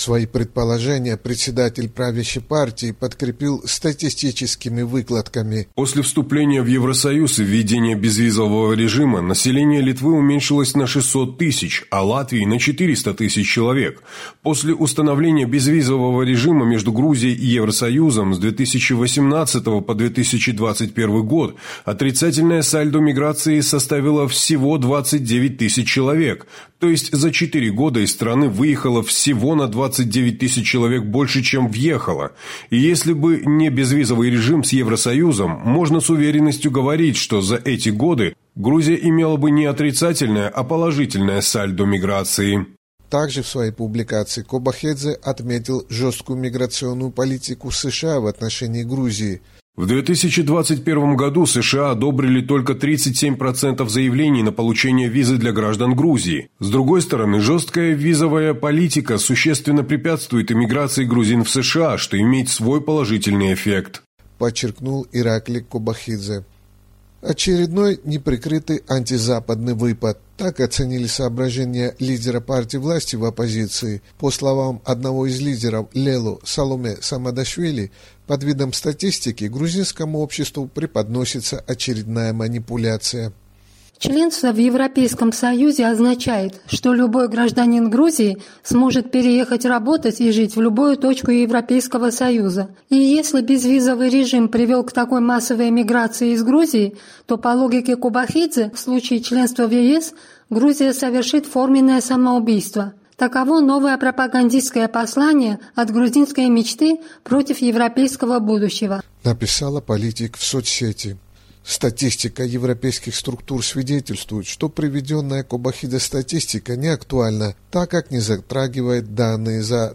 Свои предположения председатель правящей партии подкрепил статистическими выкладками. После вступления в Евросоюз и введения безвизового режима население Литвы уменьшилось на 600 тысяч, а Латвии на 400 тысяч человек. После установления безвизового режима между Грузией и Евросоюзом с 2018 по 2021 год отрицательное сальдо миграции составило всего 29 тысяч человек. То есть за 4 года из страны выехало всего на 29 тысяч человек больше, чем въехало. И если бы не безвизовый режим с Евросоюзом, можно с уверенностью говорить, что за эти годы Грузия имела бы не отрицательное, а положительное сальдо миграции. Также в своей публикации Кобахидзе отметил жесткую миграционную политику США в отношении Грузии. В 2021 году США одобрили только 37% заявлений на получение визы для граждан Грузии. С другой стороны, жесткая визовая политика существенно препятствует иммиграции грузин в США, что имеет свой положительный эффект, подчеркнул Ираклий Кобахидзе. Очередной неприкрытый антизападный выпад. Так оценили соображения лидера партии власти в оппозиции. По словам одного из лидеров Лелу Саломе Самадашвили, под видом статистики грузинскому обществу преподносится очередная манипуляция. Членство в Европейском Союзе означает, что любой гражданин Грузии сможет переехать работать и жить в любую точку Европейского Союза. И если безвизовый режим привел к такой массовой эмиграции из Грузии, то по логике Кобахидзе в случае членства в ЕС Грузия совершит форменное самоубийство. Таково новое пропагандистское послание от грузинской мечты против европейского будущего, написала политик в соцсети. Статистика европейских структур свидетельствует, что приведенная Кобахидзе статистика не актуальна, так как не затрагивает данные за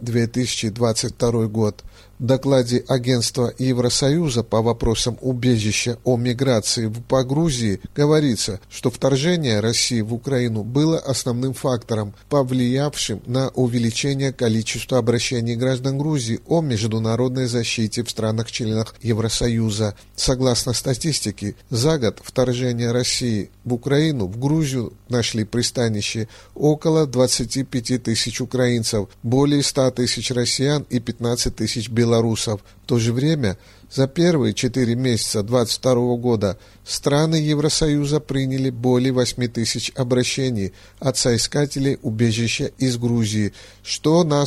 2022 год. В докладе Агентства Евросоюза по вопросам убежища о миграции по Грузии говорится, что вторжение России в Украину было основным фактором, повлиявшим на увеличение количества обращений граждан Грузии о международной защите в странах-членах Евросоюза. Согласно статистике, за год вторжения России в Украину в Грузию нашли пристанище около 25 тысяч украинцев, более 100 тысяч россиян и 15 тысяч белорусов. В то же время за первые 4 месяца 2022 года страны Евросоюза приняли более 8 тысяч обращений от соискателей убежища из Грузии, что на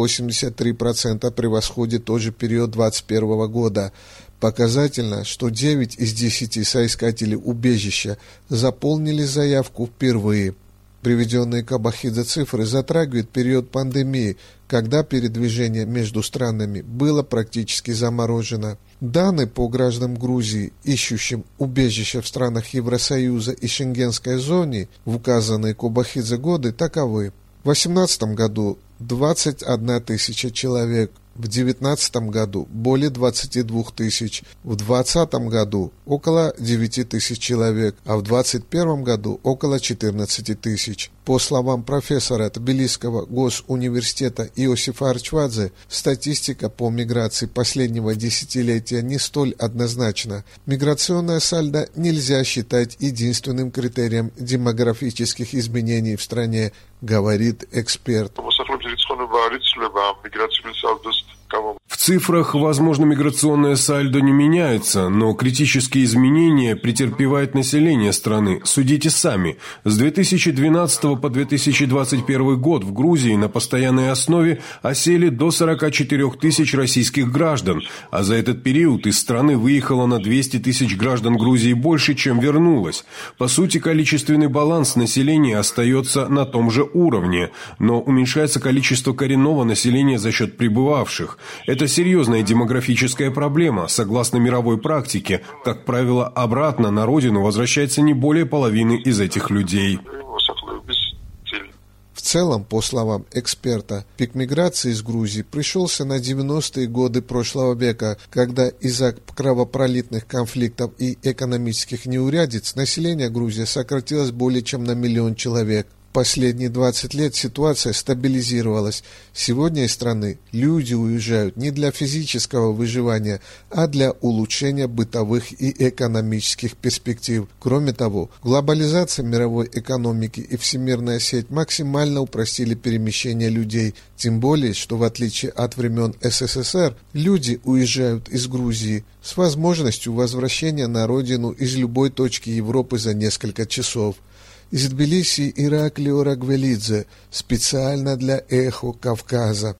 183% превосходит тот же период 2021 года. Показательно, что 9 из 10 соискателей убежища заполнили заявку впервые. Приведенные Кобахидзе цифры затрагивают период пандемии, когда передвижение между странами было практически заморожено. Данные по гражданам Грузии, ищущим убежище в странах Евросоюза и Шенгенской зоне в указанные Кобахидзе годы таковы. В 2018 году 21 тысяча человек, в 2019 году более 22 тысяч, в 2020 году около 9 тысяч человек, а в 2021 году около 14 тысяч. По словам профессора Тбилисского госуниверситета Иосифа Арчвадзе, статистика по миграции последнего десятилетия не столь однозначна. Миграционное сальдо нельзя считать единственным критерием демографических изменений в стране, говорит эксперт. В цифрах, возможно, миграционное сальдо не меняется, но критические изменения претерпевает население страны. Судите сами. С 2012 по 2021 год в Грузии на постоянной основе осели до 44 тысяч российских граждан, а за этот период из страны выехало на 200 тысяч граждан Грузии больше, чем вернулось. По сути, количественный баланс населения остается на том же уровне, но уменьшается количество коренного населения за счет прибывавших. Это серьезная демографическая проблема. Согласно мировой практике, как правило, обратно на родину возвращается не более половины из этих людей. В целом, по словам эксперта, пик миграции из Грузии пришелся на 90-е годы прошлого века, когда из-за кровопролитных конфликтов и экономических неурядиц население Грузии сократилось более чем на 1 миллион человек. последние 20 лет ситуация стабилизировалась. Сегодня из страны люди уезжают не для физического выживания, а для улучшения бытовых и экономических перспектив. Кроме того, глобализация мировой экономики и всемирная сеть максимально упростили перемещение людей. Тем более, что в отличие от времен СССР, люди уезжают из Грузии с возможностью возвращения на родину из любой точки Европы за несколько часов. Из Тбилиси Ираклио Рагвелидзе, специально для «Эхо Кавказа».